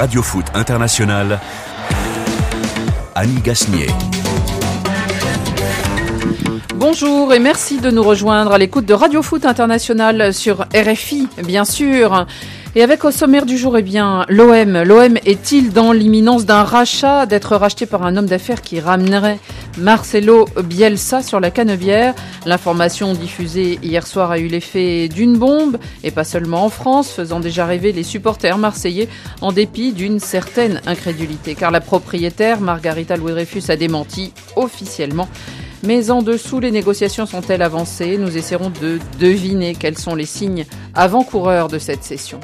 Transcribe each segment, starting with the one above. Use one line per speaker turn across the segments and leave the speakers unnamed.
Radio Foot International, Annie Gasnier.
Bonjour et merci de nous rejoindre à l'écoute de Radio Foot International sur RFI, bien sûr. Et avec au sommaire du jour, l'OM est-il dans l'imminence d'un rachat, d'être racheté par un homme d'affaires qui ramènerait Marcelo Bielsa sur la Canebière? L'information diffusée hier soir a eu l'effet d'une bombe, et pas seulement en France, faisant déjà rêver les supporters marseillais en dépit d'une certaine incrédulité. Car la propriétaire, Margarita Louis-Dreyfus, a démenti officiellement. Mais en dessous, les négociations sont-elles avancées? Nous essaierons de deviner quels sont les signes avant-coureurs de cette session.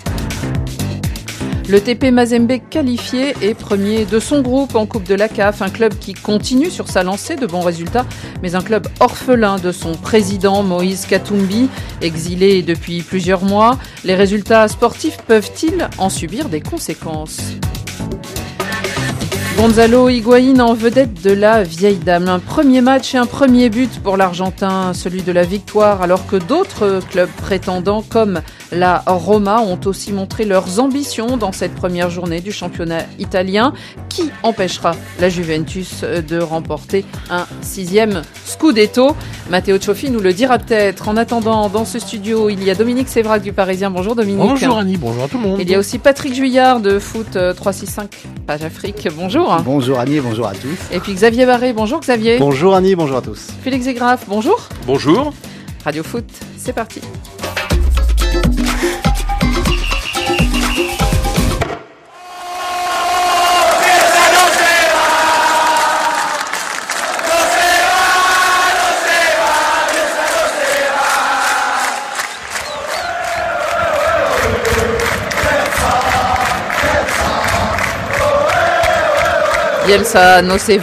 Le TP Mazembe qualifié est premier de son groupe en Coupe de la CAF, un club qui continue sur sa lancée de bons résultats, mais un club orphelin de son président Moïse Katumbi, exilé depuis plusieurs mois. Les résultats sportifs peuvent-ils en subir des conséquences ? Gonzalo Higuaín en vedette de la vieille dame. Un premier match et un premier but pour l'Argentin, celui de la victoire, alors que d'autres clubs prétendants comme la Roma ont aussi montré leurs ambitions dans cette première journée du championnat italien. Qui empêchera la Juventus de remporter un 6e Scudetto? Matteo Cioffi nous le dira peut-être. En attendant, dans ce studio, il y a Dominique Sévrac du Parisien. Bonjour Dominique.
Bonjour Annie, bonjour à tout le monde.
Il y a aussi Patrick Juillard de Foot 365, Page Afrique. Bonjour.
Bonjour Annie, bonjour à tous.
Et puis Xavier Barré, bonjour Xavier.
Bonjour Annie, bonjour à tous.
Félix Zegraf, bonjour.
Bonjour.
Radio Foot, c'est parti. Bielsa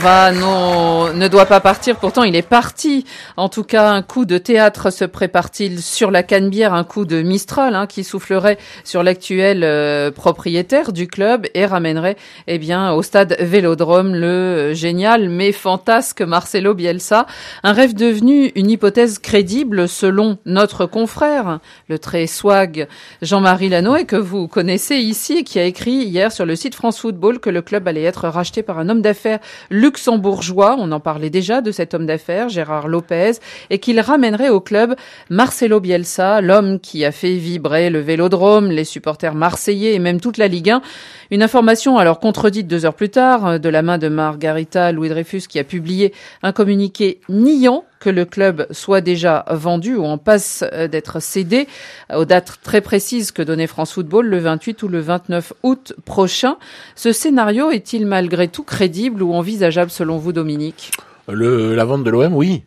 ne doit pas partir, pourtant il est parti. En tout cas, un coup de théâtre se prépare-t-il sur la Canebière, un coup de Mistral qui soufflerait sur l'actuel propriétaire du club et ramènerait au stade Vélodrome le génial mais fantasque Marcelo Bielsa. Un rêve devenu une hypothèse crédible selon notre confrère, le très swag Jean-Marie Lanoé, que vous connaissez ici et qui a écrit hier sur le site France Football que le club allait être racheté par un homme d'affaires luxembourgeois, on en parlait déjà de cet homme d'affaires, Gérard Lopez, et qu'il ramènerait au club Marcelo Bielsa, l'homme qui a fait vibrer le Vélodrome, les supporters marseillais et même toute la Ligue 1. Une information alors contredite 2 heures plus tard de la main de Margarita Louis-Dreyfus qui a publié un communiqué niant que le club soit déjà vendu ou en passe d'être cédé aux dates très précises que donnait France Football, le 28 ou le 29 août prochain. Ce scénario est-il malgré tout crédible ou envisageable selon vous, Dominique ?
La vente de l'OM, oui.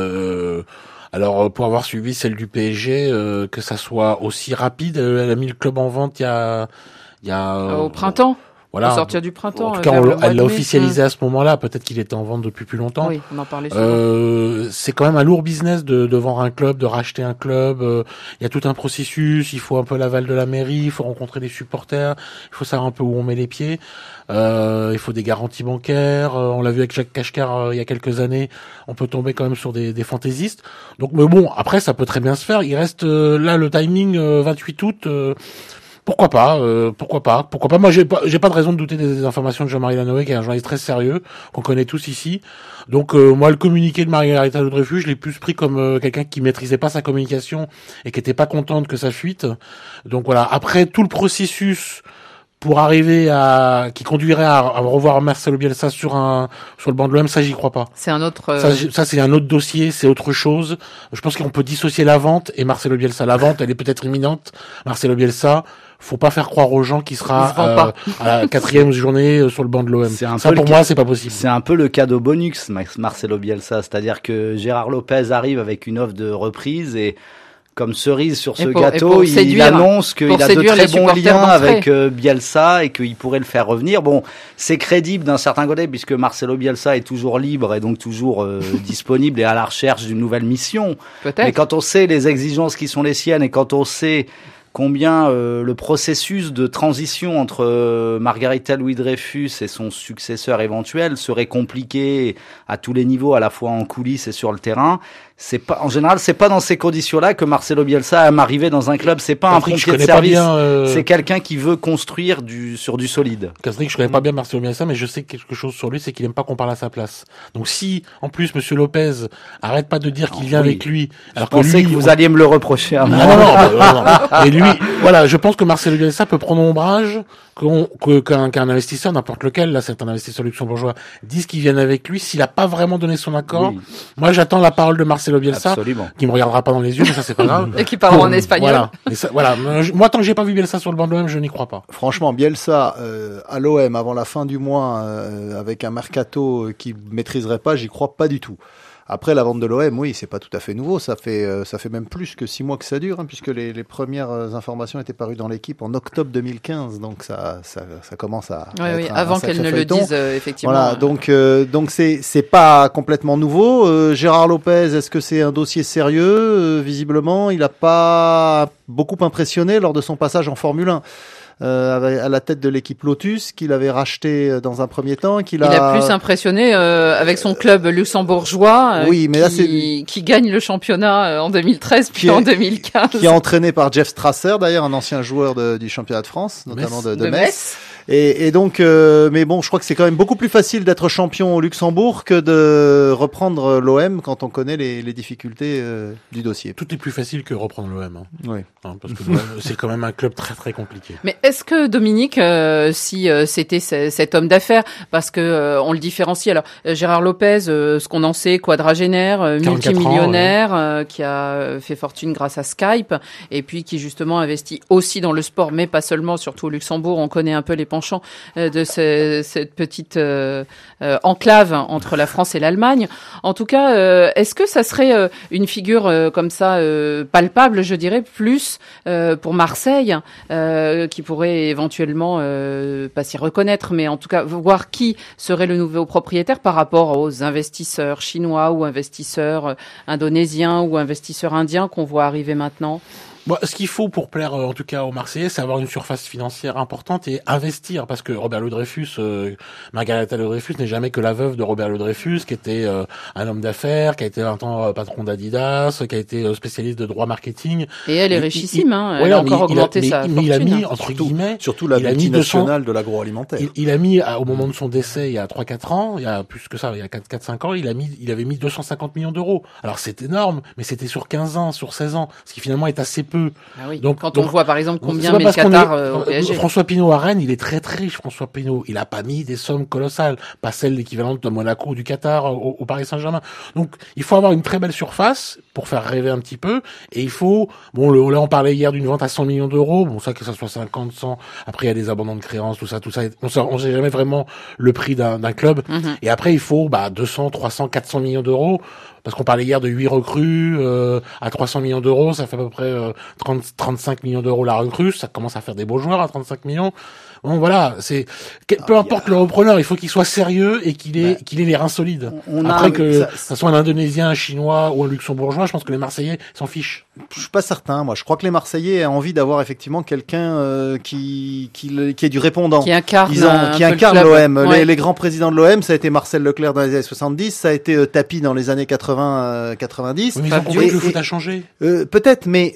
Alors, pour avoir suivi celle du PSG, que ça soit aussi rapide, elle a mis le club en vente il y a
au printemps.
Voilà.
Au sortir du printemps.
En tout cas, elle l'a officialisé à ce moment-là. Peut-être qu'il était en vente depuis plus longtemps.
Oui, on en parlait souvent.
C'est quand même un lourd business de vendre un club, de racheter un club. Il y a tout un processus. Il faut un peu l'aval de la mairie. Il faut rencontrer des supporters. Il faut savoir un peu où on met les pieds. Il faut des garanties bancaires. On l'a vu avec Jacques Cachecar il y a quelques années. On peut tomber quand même sur des fantaisistes. Donc, mais bon, après, ça peut très bien se faire. Il reste là le timing 28 août. Pourquoi pas. Moi, j'ai pas de raison de douter des informations de Jean-Marie Lanoé, qui est un journaliste très sérieux, qu'on connaît tous ici. Donc, moi, le communiqué de Margarita Louis-Dreyfus, je l'ai plus pris comme quelqu'un qui maîtrisait pas sa communication et qui était pas contente que ça fuite. Donc voilà. Après, tout le processus pour arriver qui conduirait à revoir Marcelo Bielsa sur le banc de l'OM, ça, j'y crois pas.
C'est un autre,
ça, c'est un autre dossier, c'est autre chose. Je pense qu'on peut dissocier la vente et Marcelo Bielsa. La vente, elle est peut-être imminente. Marcelo Bielsa, faut pas faire croire aux gens qu'il sera à la 4e journée sur le banc de l'OM. Ça, pour moi, c'est pas possible.
C'est un peu le cadeau bonus, Marcelo Bielsa. C'est-à-dire que Gérard Lopez arrive avec une offre de reprise et comme cerise sur ce gâteau, il annonce qu'il a de très bons liens avec Bielsa et qu'il pourrait le faire revenir. Bon, c'est crédible d'un certain côté puisque Marcelo Bielsa est toujours libre et donc toujours disponible et à la recherche d'une nouvelle mission.
Peut-être.
Mais quand on sait les exigences qui sont les siennes et quand on sait combien le processus de transition entre Margarita Louis-Dreyfus et son successeur éventuel serait compliqué à tous les niveaux, à la fois en coulisses et sur le terrain. En général, c'est pas dans ces conditions-là que Marcelo Bielsa aime arriver dans un club. C'est pas un pompier de service. C'est quelqu'un qui veut construire sur du solide.
Patrick, je connais pas bien Marcelo Bielsa, mais je sais quelque chose sur lui, c'est qu'il aime pas qu'on parle à sa place. Donc si, en plus, Monsieur Lopez arrête pas de dire qu'il vient avec lui, alors
je pensais que vous alliez me le reprocher à moi.
Non. Et lui, voilà, je pense que Marcelo Bielsa peut prendre ombrage qu'un investisseur, n'importe lequel, là, c'est un investisseur luxembourgeois, dise qu'il vienne avec lui s'il a pas vraiment donné son accord. Oui. Moi, j'attends la parole de Marcelo Bielsa, absolument, qui me regardera pas dans les yeux, mais ça c'est pas grave.
Et qui parlera en espagnol.
Voilà. Moi, tant que j'ai pas vu Bielsa sur le banc de l'OM, je n'y crois pas.
Franchement, Bielsa à l'OM avant la fin du mois, avec un mercato qui maîtriserait pas, j'y crois pas du tout. Après, la vente de l'OM, oui, c'est pas tout à fait nouveau. Ça fait même plus que 6 mois que ça dure, puisque les premières informations étaient parues dans l'équipe en octobre 2015. Donc ça commence à.
Oui, avant qu'elle ne le dise, effectivement.
Voilà, donc c'est pas complètement nouveau. Gérard Lopez, est-ce que c'est un dossier sérieux? Visiblement, il a pas beaucoup impressionné lors de son passage en Formule 1. À la tête de l'équipe Lotus qu'il avait racheté dans un premier temps, il
a plus impressionné avec son club luxembourgeois,
oui, mais
qui gagne le championnat en 2013 puis en 2015,
qui est entraîné par Jeff Strasser, d'ailleurs un ancien joueur du championnat de France, notamment de Metz. Et donc, mais bon, je crois que c'est quand même beaucoup plus facile d'être champion au Luxembourg que de reprendre l'OM quand on connaît les difficultés du dossier.
Tout est plus facile que reprendre l'OM. Hein.
Oui.
Parce que c'est quand même un club très très compliqué.
Mais est-ce que Dominique, si c'était cet homme d'affaires, parce que on le différencie. Alors Gérard Lopez, ce qu'on en sait, quadragénaire, multimillionnaire, qui a fait fortune grâce à Skype, et puis qui justement investit aussi dans le sport, mais pas seulement, surtout au Luxembourg. On connaît un peu les penchant de cette petite enclave entre la France et l'Allemagne. En tout cas, est-ce que ça serait une figure comme ça palpable, je dirais, plus pour Marseille, qui pourrait éventuellement pas s'y reconnaître, mais en tout cas voir qui serait le nouveau propriétaire par rapport aux investisseurs chinois ou investisseurs indonésiens ou investisseurs indiens qu'on voit arriver maintenant?
Bon, ce qu'il faut pour plaire, en tout cas aux Marseillais, c'est avoir une surface financière importante et investir, parce que Robert Louis-Dreyfus, Margarita Louis-Dreyfus n'est jamais que la veuve de Robert Louis-Dreyfus, qui était un homme d'affaires, qui a été un temps patron d'Adidas, qui a été spécialiste de droit marketing.
Et elle est richissime, elle a encore augmenté sa fortune.
Mais il a mis, entre guillemets,
surtout la multinationale de l'agroalimentaire.
Il a mis, au moment de son décès, il y a 3-4 ans, il y a plus que ça, il y a 4-5 ans, il avait mis 250 millions d'euros. Alors c'est énorme, mais c'était sur 15 ans, sur 16 ans, ce qui finalement est assez peu.
Ah oui. Donc, on voit par exemple combien met le Qatar au PSG.
François Pinault à Rennes, il est très très riche. François Pinault, il a pas mis des sommes colossales, pas celles l'équivalent de Monaco ou du Qatar au Paris Saint-Germain. Donc il faut avoir une très belle surface pour faire rêver un petit peu. Et il faut, là on parlait hier d'une vente à 100 millions d'euros. Bon, ça que ça soit 50, 100. Après il y a des abandons de créances, tout ça. On sait jamais vraiment le prix d'un club. Mm-hmm. Et après il faut 200, 300, 400 millions d'euros. Parce qu'on parlait hier de 8 recrues à 300 millions d'euros, ça fait à peu près 35 millions d'euros la recrue, ça commence à faire des beaux joueurs à 35 millions. Bon voilà, peu importe le repreneur, il faut qu'il soit sérieux et qu'il ait les reins solides. Après que ça soit un Indonésien, un Chinois ou un Luxembourgeois, je pense que les Marseillais s'en fichent.
Je suis pas certain, moi. Je crois que les Marseillais ont envie d'avoir effectivement quelqu'un qui est du répondant,
qui incarne
l'OM. Ouais. Les grands présidents de l'OM, ça a été Marcel Leclerc dans les années 70, ça a été Tapi dans les années 90.
Oui, mais ils ont compris que le foot a changé.
Peut-être, mais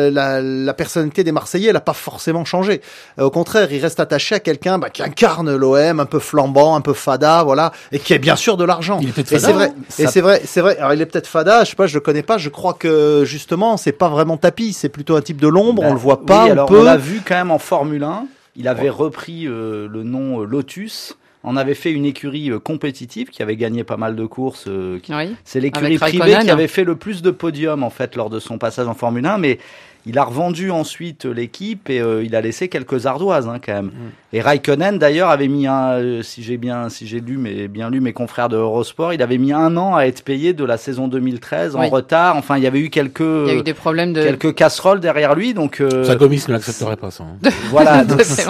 la personnalité des Marseillais, elle a pas forcément changé. Au contraire, ils restent attachés à quelqu'un qui incarne l'OM, un peu flambant, un peu fada, voilà, et qui est bien sûr de l'argent.
Il est peut-être fada.
C'est vrai. Alors il est peut-être fada, je sais pas, je le connais pas. Je crois que justement, c'est pas vraiment Tapi, c'est plutôt un type de l'ombre. On le voit pas.
Oui, alors on l'a vu quand même en Formule 1. Il avait repris le nom Lotus. On avait fait une écurie compétitive qui avait gagné pas mal de courses.
Oui,
c'est l'écurie privée qui avait fait le plus de podiums en fait lors de son passage en Formule 1, mais il a revendu ensuite l'équipe et il a laissé quelques ardoises quand même. Et Raikkonen d'ailleurs avait mis si j'ai bien lu mes confrères de Eurosport, il avait mis 1 an à être payé de la saison 2013 en retard. Enfin, il y avait eu quelques problèmes quelques casseroles derrière lui, donc
sa Gomis ne l'accepterait pas ça.
Voilà.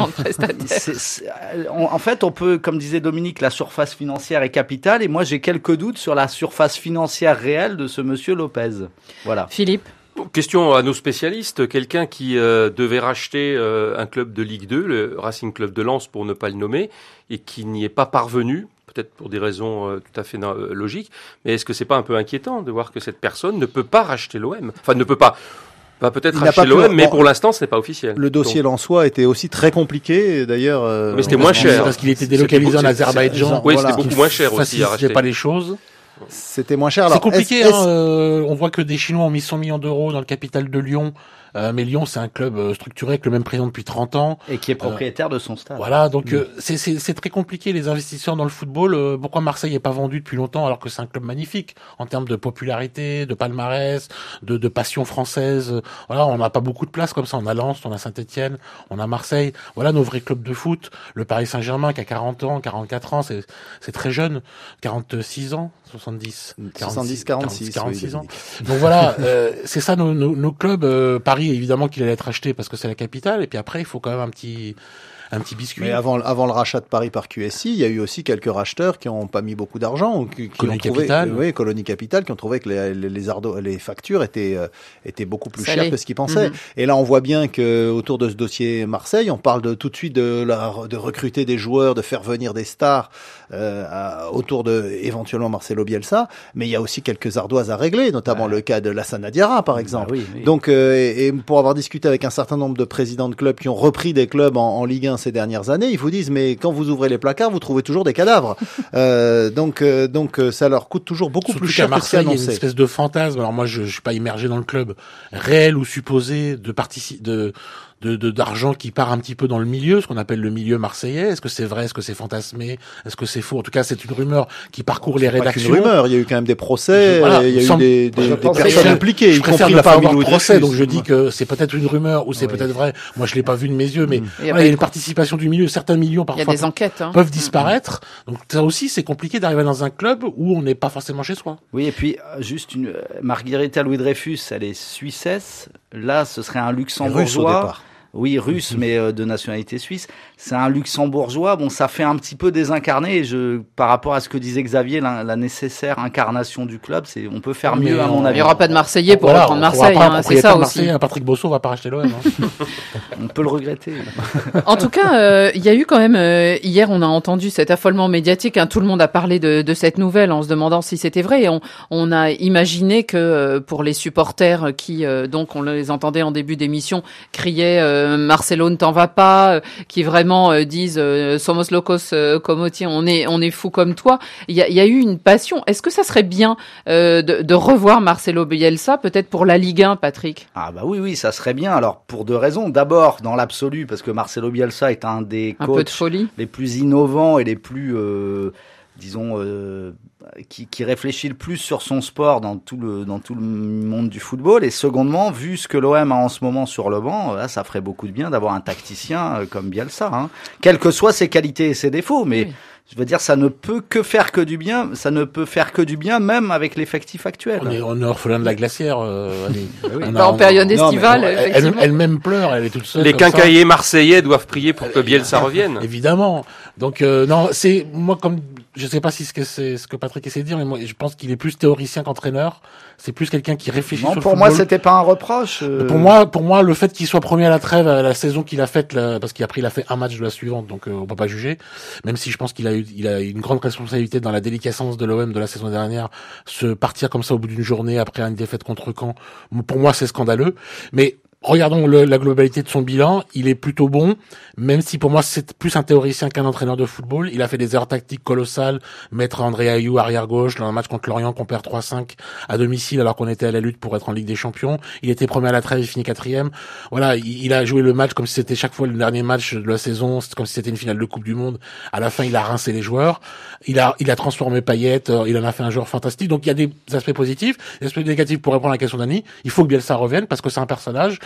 En fait, on peut, comme disait Dominique, la surface financière est capitale, et moi j'ai quelques doutes sur la surface financière réelle de ce monsieur Lopez. Voilà.
Philippe.
Question à nos spécialistes, quelqu'un qui devait racheter un club de Ligue 2, le Racing Club de Lens pour ne pas le nommer, et qui n'y est pas parvenu, peut-être pour des raisons tout à fait logiques, mais est-ce que c'est pas un peu inquiétant de voir que cette personne ne peut pas racheter l'OM ? Enfin, ne peut pas... Va peut-être racheter l'OM, mais pour l'instant, ce n'est pas officiel.
Le dossier lensois était aussi très compliqué, d'ailleurs.
Mais c'était moins cher.
Parce qu'il était délocalisé en Azerbaïdjan.
Oui, c'était beaucoup moins cher aussi à racheter.
C'était pas les choses.
C'était moins cher.
C'est compliqué, on voit que des Chinois ont mis 100 millions d'euros dans le capital de Lyon. Mais Lyon, c'est un club structuré avec le même président depuis 30 ans.
Et qui est propriétaire de son stade.
Voilà, donc c'est très compliqué, les investisseurs dans le football. Pourquoi Marseille n'est pas vendu depuis longtemps alors que c'est un club magnifique en termes de popularité, de palmarès, de passion française. Voilà, on n'a pas beaucoup de place comme ça. On a Lens, on a Saint-Etienne, on a Marseille. Voilà nos vrais clubs de foot. Le Paris Saint-Germain qui a 40 ans, 44 ans, c'est très jeune. 46 ans, 70.
46
ans. Donc voilà, c'est ça nos clubs. Paris, évidemment qu'il allait être acheté parce que c'est la capitale, et puis après il faut quand même un petit biscuit.
Mais avant le rachat de Paris par QSI, il y a eu aussi quelques racheteurs qui n'ont pas mis beaucoup d'argent,
Colonie Capital.
Oui, Colonie Capital, qui ont trouvé que les factures étaient beaucoup plus chères que ce qu'ils pensaient. Et là, on voit bien que autour de ce dossier Marseille, on parle tout de suite de recruter des joueurs, de faire venir des stars autour de éventuellement Marcelo Bielsa. Mais il y a aussi quelques ardoises à régler, notamment le cas de Lassana Diarra, par exemple.
Oui.
Donc, et pour avoir discuté avec un certain nombre de présidents de clubs qui ont repris des clubs en Ligue 1 ces dernières années, ils vous disent mais quand vous ouvrez les placards, vous trouvez toujours des cadavres. Donc ça leur coûte toujours beaucoup
Surtout
plus cher que ce qui est annoncé.
Il y a une espèce de fantasme. Alors moi je suis pas immergé dans le club, réel ou supposé, d'argent qui part un petit peu dans le milieu, ce qu'on appelle le milieu marseillais. Est-ce que c'est vrai? Est-ce que c'est fantasmé? Est-ce que c'est faux? En tout cas, c'est une rumeur qui parcourt les rédactions.
Pas qu'une rumeur, il y a eu quand même des procès, il y a eu des personnes impliquées, y compris la famille Louis
procès, donc je dis que c'est peut-être une rumeur ou c'est peut-être vrai. Moi, je l'ai pas vu de mes yeux, mais il y a une participation du milieu. Certains millions parfois
il y a des enquêtes,
peuvent disparaître. Donc ça aussi, c'est compliqué d'arriver dans un club où on n'est pas forcément chez soi.
Oui, et puis juste Margherita Louis-Dreyfus, elle est suissesse. Là, ce serait un luxembourgeois. Oui, russe, mais de nationalité suisse. C'est un luxembourgeois. Bon, ça fait un petit peu désincarné. Par rapport à ce que disait Xavier, la nécessaire incarnation du club, on peut faire mieux, à mon avis.
Il n'y aura pas de Marseillais pour reprendre Marseille, c'est ça aussi.
Patrick Bosso va pas racheter l'OM.
On peut le regretter.
En tout cas, il y a eu quand même, hier, on a entendu cet affolement médiatique. Tout le monde a parlé de cette nouvelle en se demandant si c'était vrai. Et on a imaginé que pour les supporters qui, donc, on les entendait en début d'émission, criaient Marcelo ne t'en va pas, qui vraiment disent somos locos como ti, on est fou comme toi. Il y a eu une passion. Est-ce que ça serait bien de revoir Marcelo Bielsa, peut-être pour la Ligue 1, Patrick?
Ah bah oui, ça serait bien. Alors pour deux raisons. D'abord, dans l'absolu, parce que Marcelo Bielsa est un des coachs les plus innovants et les plus qui réfléchit le plus sur son sport dans tout le monde du football. Et secondement, vu ce que l'OM a en ce moment sur le banc, là, ça ferait beaucoup de bien d'avoir un tacticien comme Bielsa, quelles que soient ses qualités et ses défauts. Mais je veux dire, ça ne peut faire que du bien même avec l'effectif actuel.
On est orphelin de la glacière.
En période estivale, effectivement.
Elle-même pleure, elle est toute seule.
Les quincailliers marseillais doivent prier pour que Bielsa revienne.
Évidemment. Donc non, c'est moi comme je sais pas si c'est ce que Patrick essaie de dire, mais moi je pense qu'il est plus théoricien qu'entraîneur. C'est plus quelqu'un qui réfléchit sur le football.
Pour moi, c'était pas un reproche.
Pour moi, le fait qu'il soit premier à la trêve, à la saison qu'il a faite, parce qu'il a fait un match de la suivante, donc on peut pas juger. Même si je pense qu'il a une grande responsabilité dans la déliquescence de l'OM de la saison dernière, se partir comme ça au bout d'une journée après une défaite contre Caen. Pour moi, c'est scandaleux. Mais regardons la globalité de son bilan, il est plutôt bon, même si pour moi c'est plus un théoricien qu'un entraîneur de football. Il a fait des erreurs tactiques colossales, mettre André Ayew arrière-gauche dans un match contre Lorient qu'on perd 3-5 à domicile alors qu'on était à la lutte pour être en Ligue des Champions. Il était premier à la trêve, il finit 4e. Voilà, il a joué le match comme si c'était chaque fois le dernier match de la saison, comme si c'était une finale de Coupe du Monde. À la fin, il a rincé les joueurs. Il a transformé Payet, il en a fait un joueur fantastique. Donc il y a des aspects positifs, des aspects négatifs. Pour répondre à la question d'Annie, il faut que Bielsa revienne parce que c'est un personnage.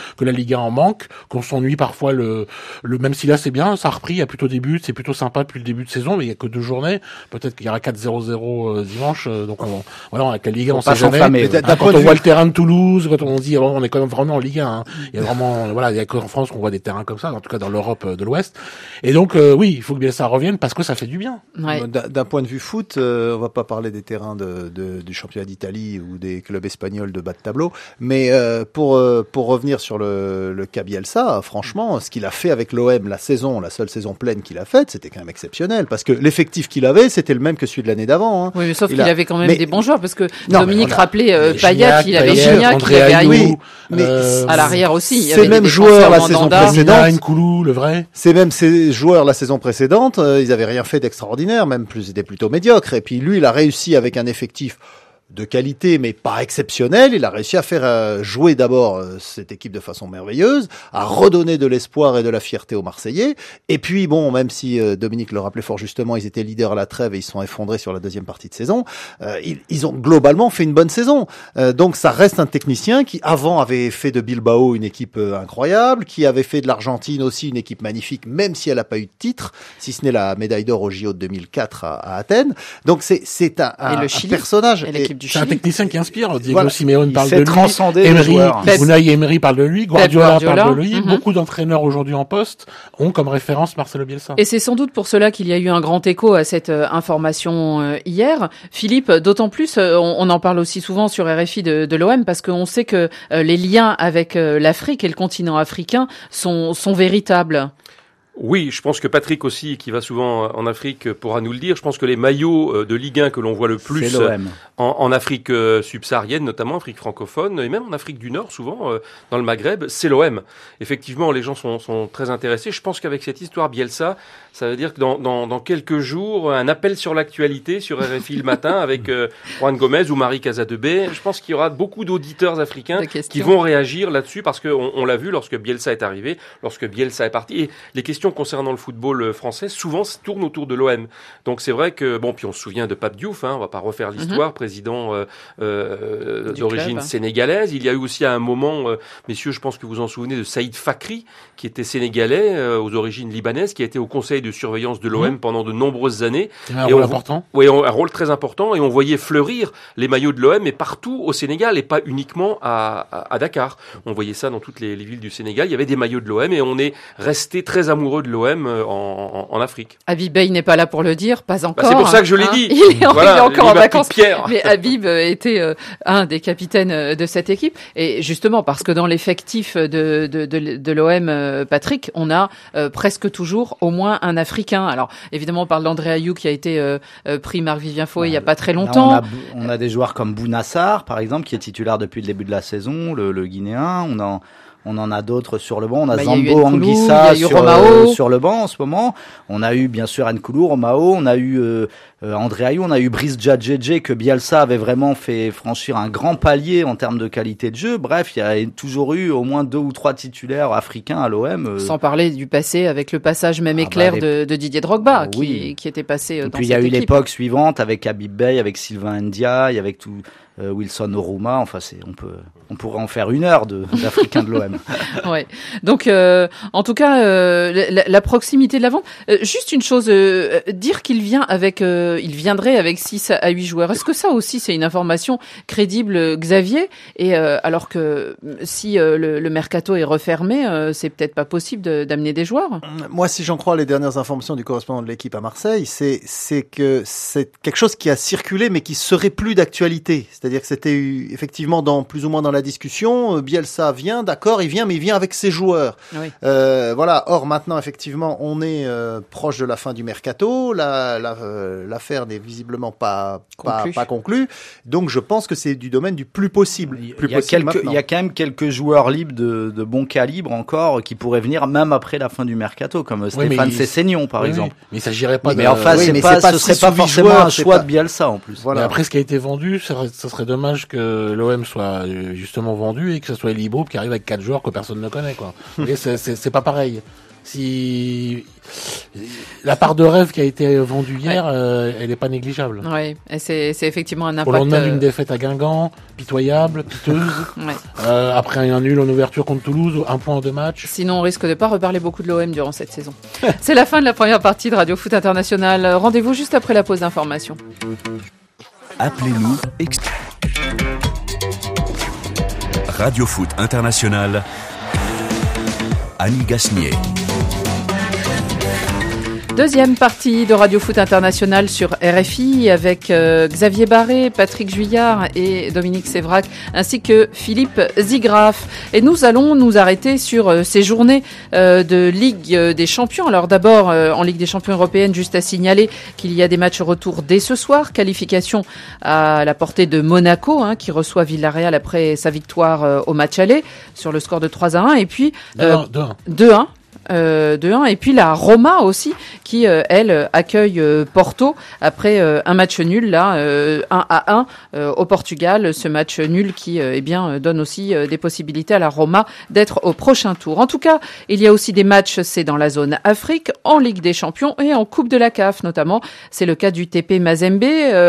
que la Ligue 1 en manque, qu'on s'ennuie parfois même si là c'est bien, ça a repris, il y a plutôt des buts, c'est plutôt sympa depuis le début de saison, mais il y a que 2 journées, peut-être qu'il y aura 4-0-0 dimanche, donc voilà, avec la Ligue 1 on sait jamais. Quand on voit le terrain de Toulouse, quand on dit on est quand même vraiment en Ligue 1, hein. Il y a vraiment, voilà, il y a qu'en France qu'on voit des terrains comme ça, en tout cas dans l'Europe de l'Ouest. Et donc oui, il faut que Bielsa revienne parce que ça fait du bien.
Ouais.
D'un point de vue foot, on va pas parler des terrains du championnat d'Italie ou des clubs espagnols de bas de tableau, mais pour revenir sur le cas Bielsa, franchement, ce qu'il a fait avec l'OM la seule saison pleine qu'il a faite, c'était quand même exceptionnel parce que l'effectif qu'il avait, c'était le même que celui de l'année d'avant. Hein.
Oui, mais sauf qu'il avait quand même des bons joueurs parce que Dominique rappelait Payet, il avait Gignac, il avait Ayou, mais à l'arrière aussi.
Ces mêmes joueurs la saison précédente,
Nkoulou, le vrai.
C'est même ces joueurs la saison précédente, ils avaient rien fait d'extraordinaire, même plus, ils étaient plutôt médiocres. Et puis lui, il a réussi avec un effectif de qualité, mais pas exceptionnel. Il a réussi à faire jouer d'abord cette équipe de façon merveilleuse, à redonner de l'espoir et de la fierté aux Marseillais. Et puis, bon, même si Dominique le rappelait fort justement, ils étaient leaders à la trêve et ils se sont effondrés sur la deuxième partie de saison, ils ont globalement fait une bonne saison. Donc, ça reste un technicien qui, avant, avait fait de Bilbao une équipe incroyable, qui avait fait de l'Argentine aussi une équipe magnifique, même si elle n'a pas eu de titre, si ce n'est la médaille d'or au JO de 2004 à Athènes. Donc, c'est un personnage.
C'est un technicien qui inspire. Diego Simeone parle de lui.
Transcender
Unai Emery parle de lui. Guardiola parle de lui. Beaucoup d'entraîneurs aujourd'hui en poste ont comme référence Marcelo Bielsa.
Et c'est sans doute pour cela qu'il y a eu un grand écho à cette information hier. Philippe, d'autant plus, on en parle aussi souvent sur RFI de l'OM parce qu'on sait que les liens avec l'Afrique et le continent africain sont véritables.
Oui, je pense que Patrick aussi, qui va souvent en Afrique, pourra nous le dire. Je pense que les maillots de Ligue 1 que l'on voit le plus en Afrique subsaharienne, notamment Afrique francophone, et même en Afrique du Nord, souvent dans le Maghreb, c'est l'OM. Effectivement, les gens sont très intéressés. Je pense qu'avec cette histoire Bielsa, ça veut dire que dans quelques jours, un appel sur l'actualité sur RFI le matin avec Juan Gomez ou Marie Casadebé. Je pense qu'il y aura beaucoup d'auditeurs africains qui vont réagir là-dessus parce qu'on l'a vu lorsque Bielsa est arrivé, lorsque Bielsa est parti. Et les questions concernant le football français souvent se tournent autour de l'OM. Donc c'est vrai que puis on se souvient de Pape Diouf, on va pas refaire l'histoire, président d'origine sénégalaise. Il y a eu aussi à un moment, messieurs, je pense que vous en souvenez, de Saïd Fakri, qui était sénégalais aux origines libanaises, qui a été au conseil de surveillance de l'OM pendant de nombreuses années.
Un rôle important.
Oui, un rôle très important, et on voyait fleurir les maillots de l'OM, mais partout au Sénégal et pas uniquement à Dakar. On voyait ça dans toutes les villes du Sénégal. Il y avait des maillots de l'OM et on est resté très amoureux de l'OM en Afrique.
Habib Bey n'est pas là pour le dire, pas encore.
C'est pour ça que je l'ai dit.
Il est encore en vacances. Mais Habib était un des capitaines de cette équipe. Et justement, parce que dans l'effectif de l'OM, Patrick, on a presque toujours au moins un Africain. Alors, évidemment, on parle d'André Ayou qui a été pris Marc-Vivien Foé il n'y a pas très longtemps.
On a des joueurs comme Bounassar, par exemple, qui est titulaire depuis le début de la saison, le Guinéen. On en a d'autres sur le banc. On a Zambo Anguissa sur le banc en ce moment. On a eu bien sûr Nkoulou, Romao. On a eu André Ayou. On a eu Brice Djadjedje que Bielsa avait vraiment fait franchir un grand palier en termes de qualité de jeu. Bref, il y a toujours eu au moins 2 ou 3 titulaires africains à l'OM.
Sans parler du passé avec le passage même éclair de Didier Drogba qui était passé dans cette équipe. Et
puis il y a eu l'époque suivante avec Habib Bey, avec Sylvain Ndiaye, avec tout Wilson Oruma. Enfin, on pourrait en faire 1 heure d'Africains de l'OM.
Ouais. Donc, en tout cas, la proximité de la vente. Juste une chose, dire qu'il viendrait avec 6 à 8 joueurs. Est-ce que ça aussi c'est une information crédible, Xavier? Et alors que si le mercato est refermé, c'est peut-être pas possible d'amener des joueurs.
Moi, si j'en crois les dernières informations du correspondant de l'équipe à Marseille, c'est que c'est quelque chose qui a circulé, mais qui serait plus d'actualité. C'est-à-dire que c'était effectivement plus ou moins dans la discussion. Bielsa vient, d'accord, il vient, mais il vient avec ses joueurs. Oui. Voilà. Or maintenant, effectivement, on est proche de la fin du mercato. L'affaire n'est visiblement pas conclue. Donc, je pense que c'est du domaine du plus possible.
Il y a quand même quelques joueurs libres de bon calibre encore qui pourraient venir même après la fin du mercato, comme Stéphane Sessegnon, par exemple.
Mais il s'agirait pas.
Mais enfin, ce serait pas forcément un choix de Bielsa en plus.
Voilà. Mais après, ce qui a été vendu, ça serait dommage que l'OM soit justement vendu et que ce soit Eli Boub qui arrive avec 4 joueurs que personne ne connaît, quoi. Et c'est pas pareil. Si la part de rêve qui a été vendue hier, elle n'est pas négligeable.
Oui, et c'est effectivement un impact.
Au lendemain d'une défaite à Guingamp, pitoyable, piteuse. Après un nul en ouverture contre Toulouse, 1 point en 2 matchs.
Sinon, on risque de pas reparler beaucoup de l'OM durant cette saison. C'est la fin de la première partie de Radio Foot International. Rendez-vous juste après la pause d'information.
Appelez-nous. Radio Foot International. Annie Gasnier.
Deuxième partie de Radio Foot International sur RFI avec Xavier Barré, Patrick Juillard et Dominique Sévrac ainsi que Philippe Zigraf. Et nous allons nous arrêter sur ces journées de Ligue des Champions. Alors d'abord en Ligue des Champions européenne, juste à signaler qu'il y a des matchs retour dès ce soir. Qualification à la portée de Monaco qui reçoit Villarreal après sa victoire au match aller sur le score de 3-1 et puis 2-1. 2-1 et puis la Roma aussi qui elle accueille Porto après un match nul là 1-1 au Portugal, ce match nul qui donne aussi des possibilités à la Roma d'être au prochain tour. En tout cas, il y a aussi des matchs, c'est dans la zone Afrique, en Ligue des Champions et en Coupe de la CAF notamment. C'est le cas du TP Mazembe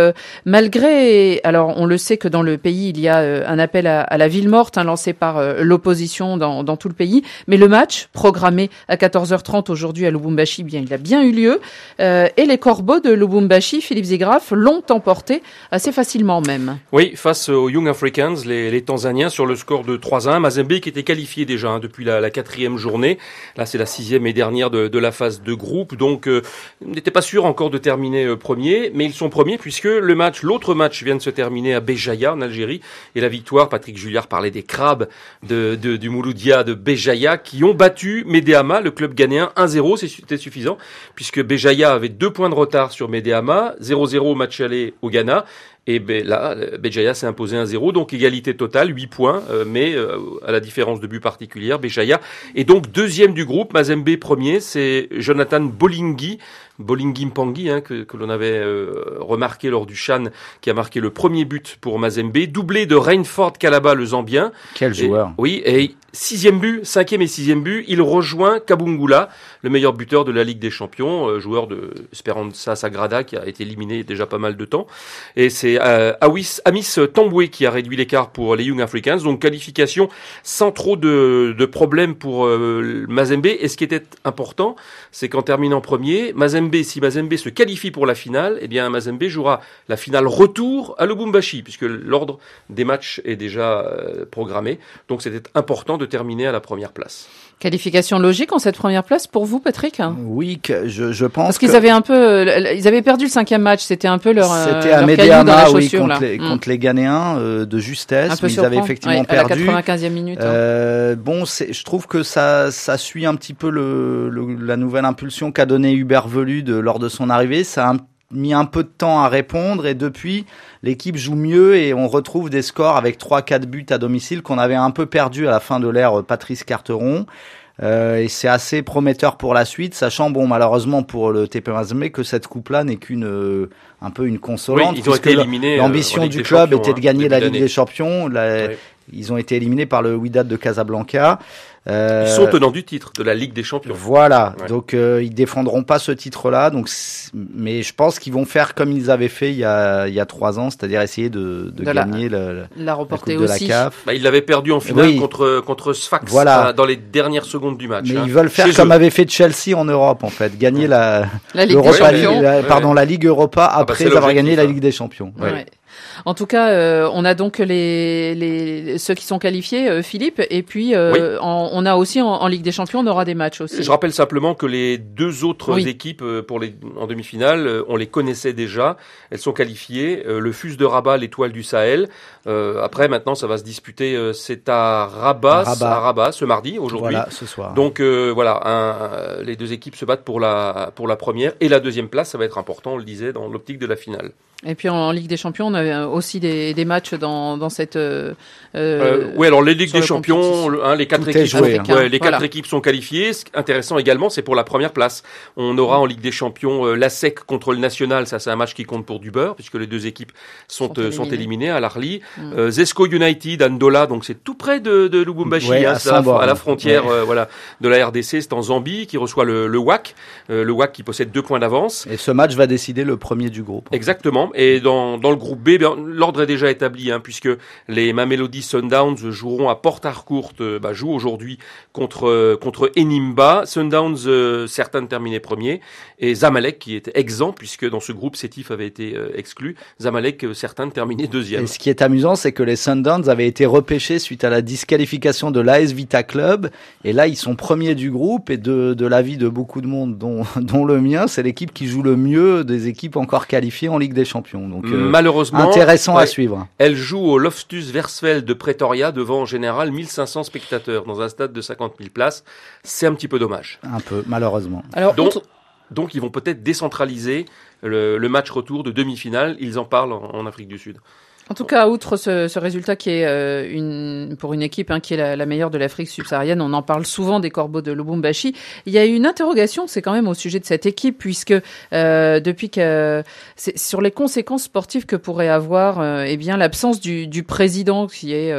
malgré, alors on le sait que dans le pays il y a un appel à la ville morte lancé par l'opposition dans tout le pays, mais le match programmé à 14h30 aujourd'hui à Lubumbashi, il a bien eu lieu. Et les Corbeaux de Lubumbashi, Philippe Zigraf, l'ont emporté assez facilement même.
Oui, face aux Young Africans, les Tanzaniens, sur le score de 3-1. Mazembe qui était qualifié déjà depuis la 4e journée. Là, c'est la 6e et dernière de la phase de groupe. Donc, n'était pas sûr encore de terminer premier, mais ils sont premiers puisque l'autre match vient de se terminer à Béjaïa, en Algérie. Et la victoire, Patrick Juillard parlait des crabes du Mouloudia de Béjaïa qui ont battu Medeama, le club ghanéen. 1-0, c'était suffisant, puisque Béjaïa avait 2 points de retard sur Medeama, 0-0 au match aller au Ghana. Et là, Béjaïa s'est imposé 1-0, donc égalité totale, 8 points, mais à la différence de but particulière, Béjaïa est donc deuxième du groupe. Mazembe premier, c'est Jonathan Bolingi Mpangi, que l'on avait remarqué lors du CHAN, qui a marqué le premier but pour Mazembe, doublé de Rainford Kalaba, le Zambien.
Quel joueur.
Oui, et 5e et 6e but, il rejoint Kabungula, le meilleur buteur de la Ligue des Champions, joueur de Esperança Sagrada, qui a été éliminé déjà pas mal de temps. Et c'est Amis Tamboué qui a réduit l'écart pour les Young Africans, donc qualification sans trop de problèmes pour Mazembe. Et ce qui était important, c'est qu'en terminant premier, si Mazembe se qualifie pour la finale, eh bien Mazembe jouera la finale retour à Lubumbashi, puisque l'ordre des matchs est déjà programmé. Donc c'était important de terminer à la première place.
Qualification logique en cette première place pour vous, Patrick?
Oui, je pense.
Parce qu'ils avaient ils avaient perdu le 5e match. C'était un peu leur
c'était à Medeama, contre les Ghanéens de justesse.
Un peu
ils avaient effectivement perdu.
À la 95e minute.
Je trouve que ça suit un petit peu la nouvelle impulsion qu'a donnée Hubert Velud lors de son arrivée. Ça a mis un peu de temps à répondre et depuis, l'équipe joue mieux et on retrouve des scores avec 3-4 buts à domicile qu'on avait un peu perdu à la fin de l'ère Patrice Carteron. Et c'est assez prometteur pour la suite, sachant malheureusement pour le TP Mazembe que cette coupe-là n'est un peu une consolante.
Oui, ils ont été éliminés.
L'ambition du club était de gagner la Ligue des Champions. Ils ont été éliminés par le Wydad de Casablanca.
Ils sont tenants du titre de la Ligue des Champions.
Voilà, donc ils défendront pas ce titre-là. Mais je pense qu'ils vont faire comme ils avaient fait il y a 3 ans, c'est-à-dire essayer de gagner
la reporter
coupe de
aussi.
La CAF.
Ils l'avaient perdu en finale contre Sfax dans les dernières secondes du match.
Mais ils veulent faire comme avait fait Chelsea en Europe en fait, gagner la
Ligue des Champions.
La Ligue Europa après avoir gagné la Ligue des Champions.
Ouais. En tout cas, on a donc ceux qui sont qualifiés, Philippe, et puis on a aussi en Ligue des Champions, on aura des matchs aussi.
Je rappelle simplement que les 2 autres équipes en demi-finale, on les connaissait déjà. Elles sont qualifiées. Le FUS de Rabat, l'Étoile du Sahel. Après, maintenant, ça va se disputer. C'est à Rabat, ce mardi, aujourd'hui.
Voilà, ce soir.
Donc les 2 équipes se battent pour la première et la 2e place. Ça va être important, on le disait, dans l'optique de la finale.
Et puis en Ligue des Champions, on a aussi des matchs dans cette.
Oui, alors les Ligues des Champions, les quatre équipes,
joué,
les quatre équipes sont qualifiées. Ce qui est intéressant également, c'est pour la première place. On aura en Ligue des Champions l'ASEC contre le National. Ça, c'est un match qui compte pour du beurre puisque les deux équipes sont éliminées à l'Arly. Zesco United, Andola, donc c'est tout près de Lubumbashi, à la frontière, de la RDC. C'est en Zambie qui reçoit le WAC, qui possède 2 points d'avance.
Et ce match va décider le premier du groupe.
Exactement. Et dans le groupe B, l'ordre est déjà établi, puisque les Mamelodi Sundowns joueront à Port Harcourt, jouent aujourd'hui contre Enimba. Sundowns, certains de terminer premier, et Zamalek qui était exempt, puisque dans ce groupe Sétif avait été exclu. Zamalek, certains de terminer deuxième.
Et ce qui est amusant, c'est que les Sundowns avaient été repêchés suite à la disqualification de l'AS Vita Club, et là ils sont premiers du groupe, et de l'avis de beaucoup de monde, dont le mien, c'est l'équipe qui joue le mieux des équipes encore qualifiées en Ligue des Champions. Donc,
malheureusement,
intéressant à suivre.
Elle joue au Loftus Versfeld de Pretoria devant en général 1500 spectateurs dans un stade de 50 000 places. C'est un petit peu dommage.
Un peu, malheureusement.
Alors, donc ils vont peut-être décentraliser le match retour de demi-finale. Ils en parlent en Afrique du Sud.
En tout cas, outre ce résultat qui est pour une équipe qui est la meilleure de l'Afrique subsaharienne, on en parle souvent des Corbeaux de Lubumbashi. Il y a une interrogation, c'est quand même au sujet de cette équipe, puisque depuis que c'est sur les conséquences sportives que pourrait avoir l'absence du président qui est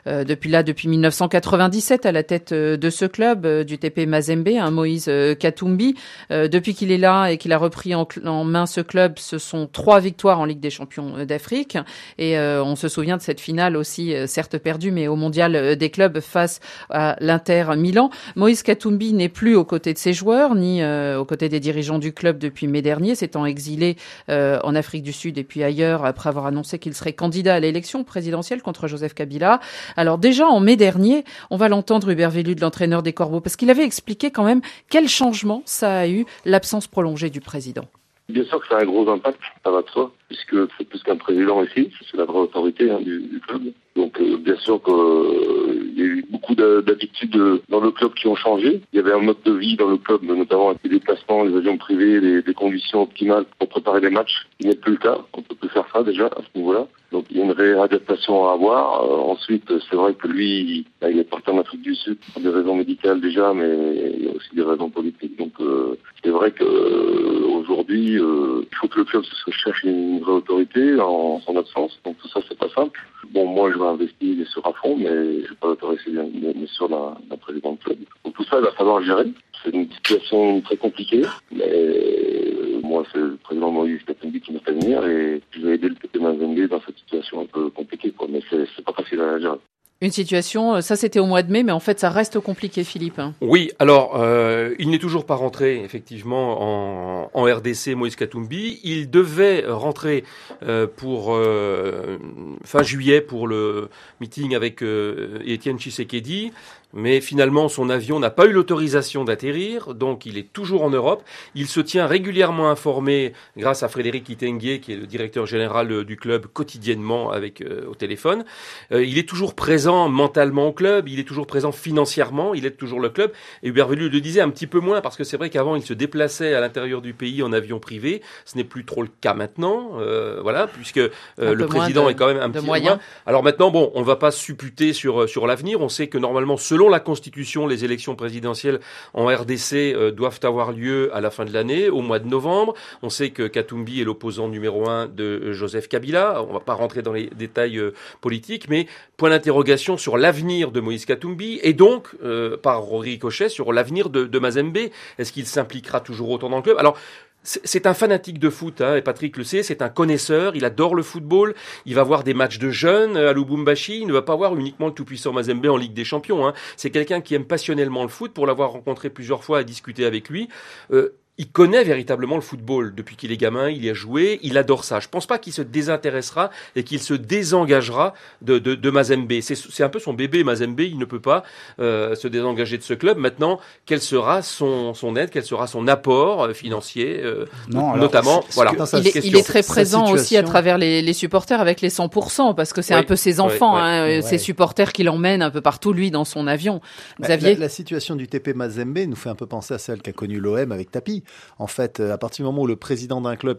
depuis 1997 à la tête de ce club du TP Mazembe, Moïse Katumbi. Depuis qu'il est là et qu'il a repris en main ce club, ce sont 3 victoires en Ligue des Champions d'Afrique. Et on se souvient de cette finale aussi, certes perdue, mais au mondial des clubs face à l'Inter Milan. Moïse Katumbi n'est plus aux côtés de ses joueurs, ni aux côtés des dirigeants du club depuis mai dernier, s'étant exilé en Afrique du Sud et puis ailleurs, après avoir annoncé qu'il serait candidat à l'élection présidentielle contre Joseph Kabila. Alors déjà, en mai dernier, on va l'entendre, Hubert Velud, l'entraîneur des Corbeaux, parce qu'il avait expliqué quand même quel changement ça a eu, l'absence prolongée du président.
Bien sûr que ça a un gros impact, ça va de soi, puisque c'est plus qu'un président ici, c'est la vraie autorité du club. Donc bien sûr qu'il y a eu beaucoup d'habitudes dans le club qui ont changé. Il y avait un mode de vie dans le club, notamment avec les déplacements, les avions privés, des conditions optimales pour préparer les matchs. Il n'est plus le cas, on peut plus faire ça déjà à ce niveau-là. Donc il y a une réadaptation à avoir. Ensuite, c'est vrai que lui, il est parti en Afrique du Sud pour des raisons médicales déjà, mais il y a aussi des raisons politiques. Donc c'est vrai que aujourd'hui, il faut que le club se cherche une vraie autorité en son absence. Donc tout ça, c'est pas simple. Bon, moi, je vais investir bien sûr à fond, mais je vais pas autoriser bien sûr la présidente du club. Donc tout ça, il va falloir gérer. C'est une situation très compliquée, mais moi, c'est le président Moïse Katumbi qui m'a fait venir et je vais aider le TP Mazembe dans cette situation un peu compliquée, quoi. Mais c'est pas facile à gérer.
Une situation, ça c'était au mois de mai, mais en fait ça reste compliqué, Philippe.
Oui, alors il n'est toujours pas rentré effectivement en RDC, Moïse Katumbi. Il devait rentrer pour fin juillet pour le meeting avec Étienne Tshisekedi. Mais finalement, son avion n'a pas eu l'autorisation d'atterrir, donc il est toujours en Europe. Il se tient régulièrement informé grâce à Frédéric Itengue, qui est le directeur général du club, quotidiennement au téléphone. Il est toujours présent mentalement au club, il est toujours présent financièrement, il aide toujours le club. Et Hubert Velud le disait un petit peu moins, parce que c'est vrai qu'avant, il se déplaçait à l'intérieur du pays en avion privé. Ce n'est plus trop le cas maintenant, puisque le président est quand même un petit peu loin. Alors maintenant, on ne va pas supputer sur l'avenir. On sait que normalement, selon la Constitution, les élections présidentielles en RDC doivent avoir lieu à la fin de l'année, au mois de novembre. On sait que Katumbi est l'opposant numéro 1 de Joseph Kabila. On ne va pas rentrer dans les détails politiques, mais point d'interrogation sur l'avenir de Moïse Katumbi et donc, par ricochet, sur l'avenir de Mazembe. Est-ce qu'il s'impliquera toujours autant dans le club ? Alors, c'est un fanatique de foot, et Patrick le sait, c'est un connaisseur, il adore le football, il va voir des matchs de jeunes à Lubumbashi, il ne va pas voir uniquement le tout-puissant Mazembe en Ligue des Champions. C'est quelqu'un qui aime passionnellement le foot, pour l'avoir rencontré plusieurs fois et discuter avec lui. Il connaît véritablement le football. Depuis qu'il est gamin, il y a joué, il adore ça. Je pense pas qu'il se désintéressera et qu'il se désengagera de Mazembe. C'est un peu son bébé, Mazembe. Il ne peut pas se désengager de ce club. Maintenant, quelle sera son aide, quel sera son apport financier, notamment. Voilà.
Il est très présent aussi à travers les supporters avec les 100%, parce que c'est un peu ses enfants, ses supporters qui l'emmènent un peu partout, lui, dans son avion. Xavier ?
La situation du TP Mazembe nous fait un peu penser à celle qu'a connue l'OM avec Tapi. En fait, à partir du moment où le président d'un club qui est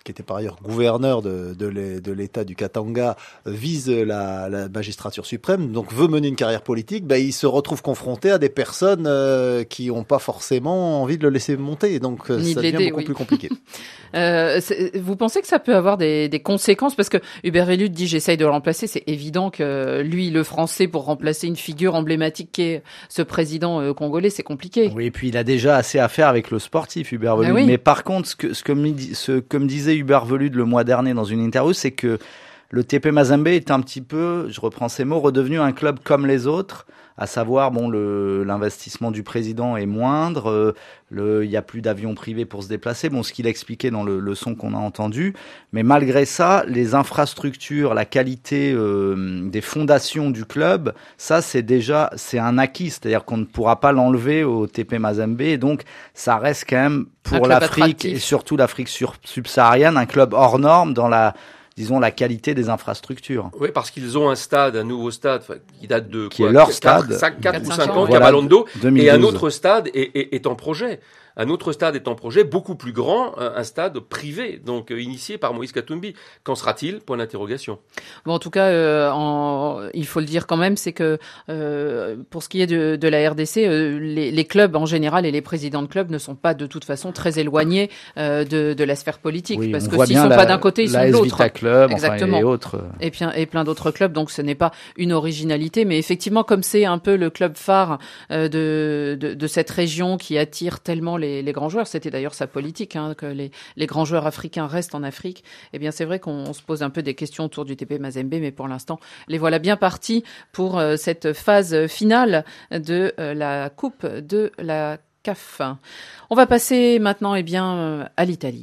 qui était par ailleurs gouverneur de l'État du Katanga, vise la magistrature suprême, donc veut mener une carrière politique, il se retrouve confronté à des personnes qui n'ont pas forcément envie de le laisser monter, donc ça devient beaucoup plus compliqué.
Vous pensez que ça peut avoir des conséquences, parce que Hubert Velud dit j'essaye de le remplacer, c'est évident que lui, le Français, pour remplacer une figure emblématique qui est ce président congolais, c'est compliqué.
Oui, et puis il a déjà assez à faire avec le sportif, Hubert Velud. Oui. Mais par contre, ce que me disait Hubert Velud le mois dernier dans une interview, c'est que le TP Mazembe est un petit peu, je reprends ces mots, redevenu un club comme les autres, à savoir, l'investissement du président est moindre, il y a plus d'avions privés pour se déplacer, ce qu'il expliquait dans le son qu'on a entendu, mais malgré ça, les infrastructures, la qualité des fondations du club, ça c'est un acquis, c'est-à-dire qu'on ne pourra pas l'enlever au TP Mazembe, et donc ça reste quand même pour l'Afrique attractif. Et surtout l'Afrique subsaharienne, un club hors norme dans la qualité des infrastructures.
Oui, parce qu'ils ont un nouveau stade, qui date de
qui est leur stade,
4 ou 5 ans, Kabalondo,
2012.
Et un autre stade est en projet. Un autre stade est en projet, beaucoup plus grand, un stade privé, donc initié par Moïse Katumbi. Qu'en sera-t-il ? Point d'interrogation.
Bon, en tout cas, il faut le dire quand même, c'est que pour ce qui est de la RDC, les clubs en général et les présidents de clubs ne sont pas de toute façon très éloignés de la sphère politique, parce que s'ils sont pas d'un côté, ils sont de l'autre.
Vita Club,
exactement.
Et autres.
Et plein d'autres clubs, donc ce n'est pas une originalité, mais effectivement, comme c'est un peu le club phare de cette région qui attire tellement les grands joueurs, c'était d'ailleurs sa politique, que les grands joueurs africains restent en Afrique. Eh bien, c'est vrai qu'on se pose un peu des questions autour du TP Mazembe, mais pour l'instant, les voilà bien partis pour cette phase finale de la Coupe de la CAF. On va passer maintenant, à l'Italie.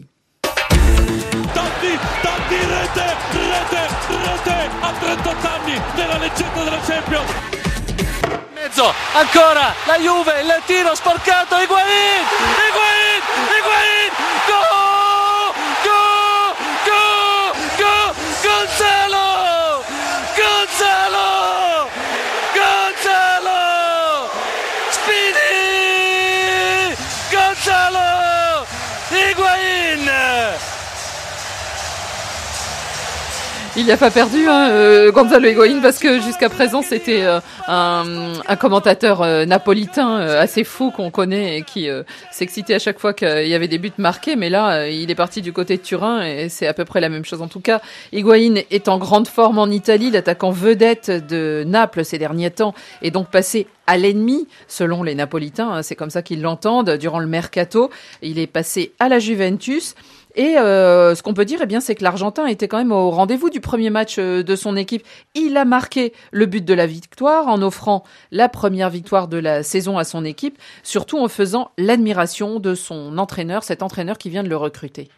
Tanti, rete a 38 anni della leggenda della Champions. Mezzo, ancora la Juve, il tiro sporcato, Higuain, Gonzalo, Spini, Gonzalo, Higuain.
Il n'y a pas perdu, Gonzalo Higuain, parce que jusqu'à présent, c'était un commentateur napolitain assez fou qu'on connaît et qui s'excitait à chaque fois qu'il y avait des buts marqués. Mais là, il est parti du côté de Turin et c'est à peu près la même chose. En tout cas, Higuain est en grande forme en Italie. L'attaquant vedette de Naples ces derniers temps est donc passé à l'ennemi, selon les Napolitains. C'est comme ça qu'ils l'entendent. Durant le mercato, il est passé à la Juventus. Et ce qu'on peut dire, c'est que l'Argentin était quand même au rendez-vous du premier match de son équipe. Il a marqué le but de la victoire en offrant la première victoire de la saison à son équipe, surtout en faisant l'admiration de son entraîneur, cet entraîneur qui vient de le recruter.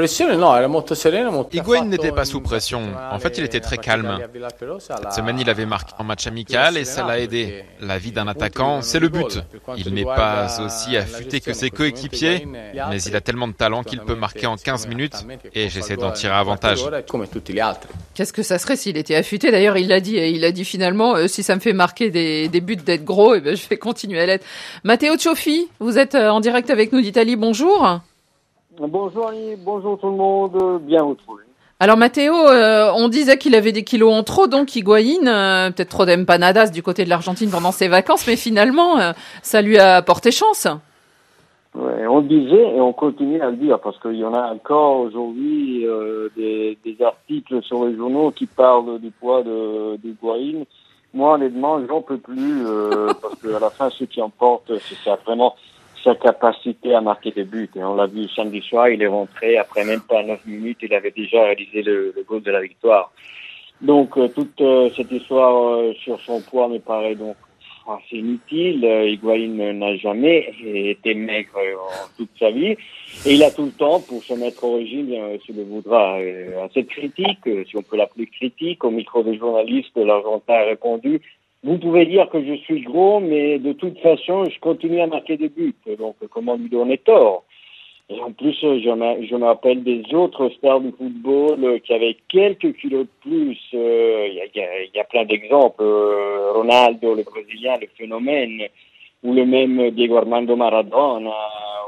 Higuain n'était pas sous pression. En fait, il était très calme. Cette semaine, il avait marqué en match amical et ça l'a aidé. La vie d'un attaquant, c'est le but. Il n'est pas aussi affûté que ses coéquipiers, mais il a tellement de talent qu'il peut marquer en 15 minutes et j'essaie d'en tirer avantage.
Qu'est-ce que ça serait s'il était affûté ? D'ailleurs, il l'a dit finalement, si ça me fait marquer des buts d'être gros, je vais continuer à l'être. Matteo Cioffi, vous êtes en direct avec nous d'Italie, bonjour.
Bonjour Annie, bonjour tout le monde, bien retrouvé.
Alors Matteo, on disait qu'il avait des kilos en trop, donc Higuain, peut-être trop d'empanadas du côté de l'Argentine pendant ses vacances, mais finalement, ça lui a porté chance.
Ouais, on disait et on continue à le dire, parce qu'il y en a encore aujourd'hui des articles sur les journaux qui parlent du poids de Higuain. Moi honnêtement, j'en peux plus, parce que à la fin, ce qui emporte, c'est vraiment sa capacité à marquer des buts. Et on l'a vu samedi soir, il est rentré, après même pas 9 minutes, il avait déjà réalisé le goal de la victoire. Donc, toute cette histoire sur son poids me paraît donc assez inutile. Higuain n'a jamais été maigre toute sa vie. Et il a tout le temps pour se mettre au régime, s'il le voudra. À cette critique, si on peut l'appeler critique, au micro des journalistes, l'Argentin a répondu: vous pouvez dire que je suis gros, mais de toute façon, je continue à marquer des buts. Donc, comment lui donner tort? Et en plus, je me rappelle des autres stars du football qui avaient quelques kilos de plus. Il y a plein d'exemples. Ronaldo, le Brésilien, le phénomène, ou le même Diego Armando Maradona, ou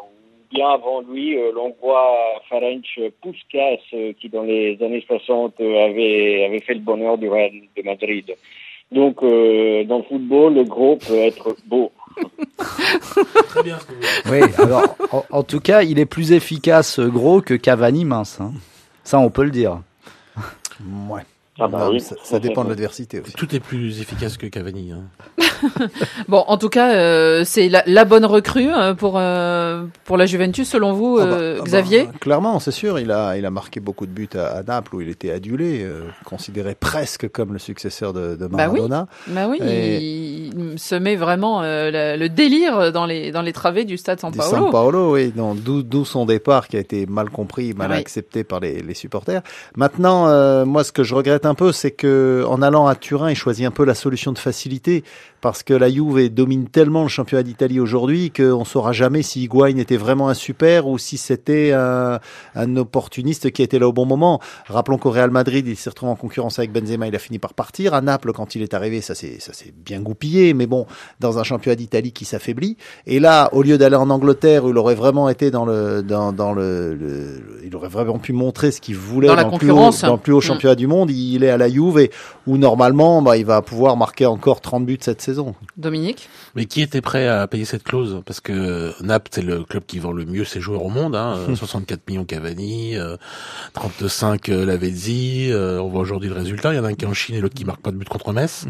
bien avant lui l'Hongrois Ferenc Puskás qui dans les années 60 avait fait le bonheur du Real de Madrid. Donc dans le football, le gros peut être beau.
Très bien. Oui, alors en tout cas, il est plus efficace gros que Cavani mince. Hein. Ça, on peut le dire.
Ouais. Oui. Ça dépend de l'adversité aussi.
Tout est plus efficace que Cavani. Hein.
Bon, en tout cas, c'est la bonne recrue pour la Juventus, selon vous, Xavier.
Clairement, c'est sûr. Il a marqué beaucoup de buts à Naples où il était adulé, considéré presque comme le successeur de Maradona.
Il se met vraiment le délire dans les travées du stade San Paolo.
San Paolo, oui. D'où son départ qui a été mal compris, mal accepté par les supporters. Maintenant, moi, ce que je regrette un peu, c'est que en allant à Turin, il choisit un peu la solution de facilité. Parce que la Juve domine tellement le championnat d'Italie aujourd'hui qu'on ne saura jamais si Higuaín était vraiment un super ou si c'était un opportuniste qui était là au bon moment. Rappelons qu'au Real Madrid, il s'est retrouvé en concurrence avec Benzema, il a fini par partir. À Naples, quand il est arrivé, ça s'est bien goupillé, mais bon, dans un championnat d'Italie qui s'affaiblit. Et là, au lieu d'aller en Angleterre, où il aurait vraiment été il aurait vraiment pu montrer ce qu'il voulait dans le plus haut championnat du monde. Il est à la Juve et où normalement, il va pouvoir marquer encore 30 buts cette saison.
Dominique ?
Mais qui était prêt à payer cette clause ? Parce que Naples, c'est le club qui vend le mieux ses joueurs au monde. 64 millions Cavani, 32,5 Lavezzi. On voit aujourd'hui le résultat. Il y en a un qui est en Chine et l'autre qui marque pas de but contre Metz.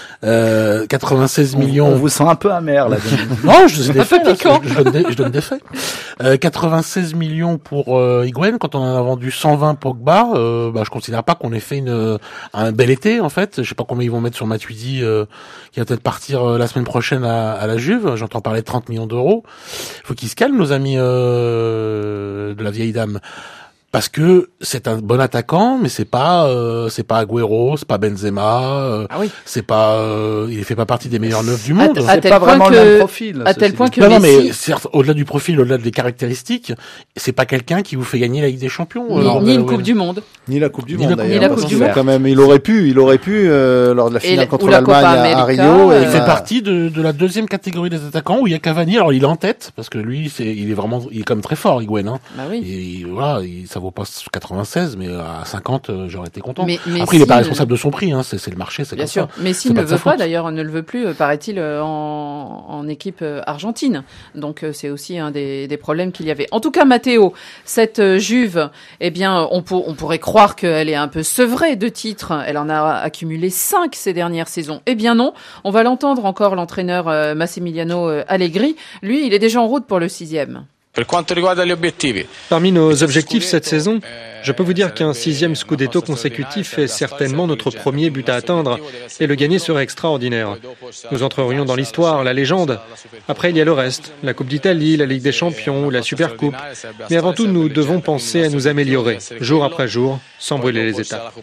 96 millions.
On vous sent un peu amer là.
Non, je donne des faits. 96 millions pour Higuaín. Quand on en a vendu 120 Pogba, je considère pas qu'on ait fait un bel été en fait. Je sais pas combien ils vont mettre sur Matuidi, qui va peut-être partir la semaine prochaine à la Juve. J'entends parler de 30 millions d'euros. Il faut qu'ils se calment, nos amis de la vieille dame. Parce que c'est un bon attaquant, mais c'est pas Agüero, c'est pas Benzema, c'est pas, il fait pas partie des meilleurs neufs du monde.
C'est pas vraiment le même profil.
À tel point que
non, mais certes, au-delà du profil, au-delà des caractéristiques, c'est pas quelqu'un qui vous fait gagner la Ligue des Champions.
Ni une Coupe du Monde.
Ni la Coupe du
Monde.
Quand même, il aurait pu, lors de la finale contre l'Allemagne à Rio.
Il fait partie de la deuxième catégorie des attaquants où il y a Cavani. Alors, il est en tête, parce que lui, il est quand même très fort, Higuaín, hein.
Bah oui.
Et voilà, ça vaut pas 96, mais à 50, j'aurais été content.
Mais
après, il est pas responsable de son prix, hein. C'est le marché, c'est
bien
comme
sûr.
ça.
Mais s'il ne veut pas, d'ailleurs, ne le veut plus, paraît-il, en équipe argentine. Donc, c'est aussi un des problèmes qu'il y avait. En tout cas, Matteo, cette Juve, eh bien, on pourrait croire qu'elle est un peu sevrée de titres. Elle en a accumulé 5 ces dernières saisons. Eh bien non. On va l'entendre encore, l'entraîneur Massimiliano Allegri. Lui, il est déjà en route pour le 6e.
Parmi nos objectifs cette saison, je peux vous dire qu'un 6e Scudetto consécutif est certainement notre premier but à atteindre et le gagner serait extraordinaire. Nous entrerions dans l'histoire, la légende. Après, il y a le reste, la Coupe d'Italie, la Ligue des Champions, la Supercoupe. Mais avant tout, nous devons penser à nous améliorer, jour après jour, sans brûler les étapes.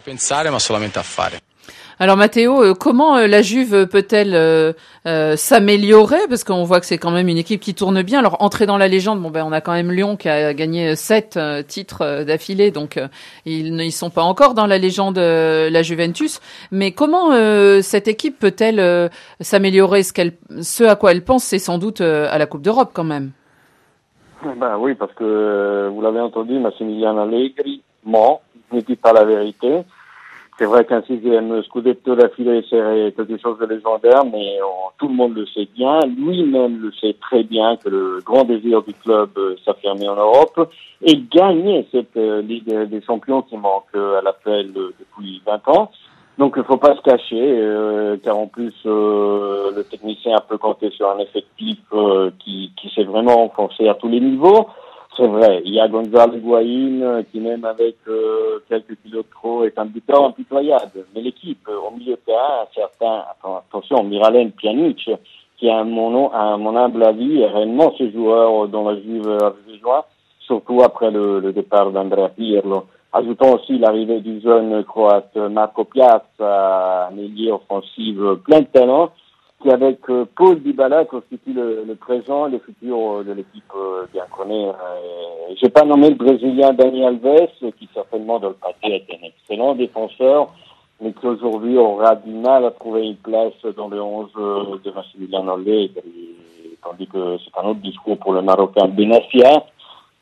Alors Matteo, comment la Juve peut-elle s'améliorer, parce qu'on voit que c'est quand même une équipe qui tourne bien. Alors entrer dans la légende, on a quand même Lyon qui a gagné 7 titres d'affilée, donc ils sont pas encore dans la légende la Juventus. Mais comment cette équipe peut-elle s'améliorer? Ce à quoi elle pense, c'est sans doute à la Coupe d'Europe quand même.
Ben oui, parce que vous l'avez entendu, Massimiliano Allegri ment, ne dit pas la vérité. C'est vrai qu'un 6e Scudetto d'affilée serait quelque chose de légendaire, mais tout le monde le sait bien. Lui-même le sait très bien que le grand désir du club s'affirmer en Europe et gagner cette Ligue des Champions qui manque à l'appel depuis 20 ans. Donc il ne faut pas se cacher, car en plus le technicien peut compter sur un effectif qui s'est vraiment enfoncé à tous les niveaux. C'est vrai, il y a Gonzalo Higuaín qui même avec quelques kilos de trop est un buteur impitoyable. Mais l'équipe, au milieu de terrain, attention, Miralem Pjanic, qui à mon humble avis est réellement ce joueur dont la Juve a besoin, surtout après le départ d'Andrea Pirlo. Ajoutons aussi l'arrivée du jeune croate Marco Piazza, un ailier offensif plein de talent, qui avec Paul Dybala constitue le présent et le futur de l'équipe bien connue. J'ai pas nommé le Brésilien Dani Alves, qui certainement dans le passé est un excellent défenseur, mais qui aujourd'hui aura du mal à trouver une place dans le 11 de Massimiliano Allegri, tandis que c'est un autre discours pour le Marocain Benassia.